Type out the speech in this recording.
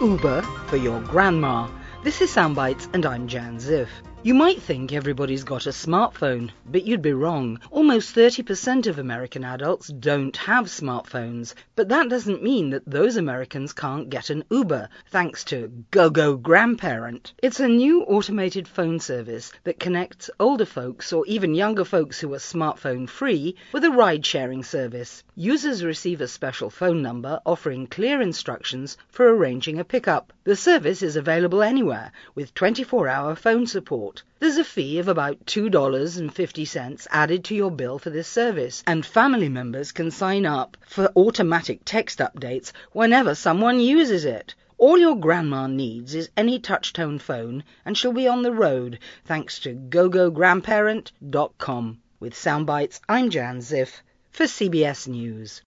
Uber for your grandma. This is Soundbites and I'm Jan Ziff. You might think everybody's got a smartphone, but you'd be wrong. Almost 30% of American adults don't have smartphones, but that doesn't mean that those Americans can't get an Uber, thanks to GoGo Grandparent. It's a new automated phone service that connects older folks or even younger folks who are smartphone free with a ride-sharing service. Users receive a special phone number offering clear instructions for arranging a pickup. The service is available anywhere with 24-hour phone support. There's a fee of about $2.50 added to your bill for this service, and family members can sign up for automatic text updates whenever someone uses it. All your grandma needs is any touch-tone phone, and she'll be on the road thanks to GoGoGrandparent.com. With Soundbites, I'm Jan Ziff for CBS News.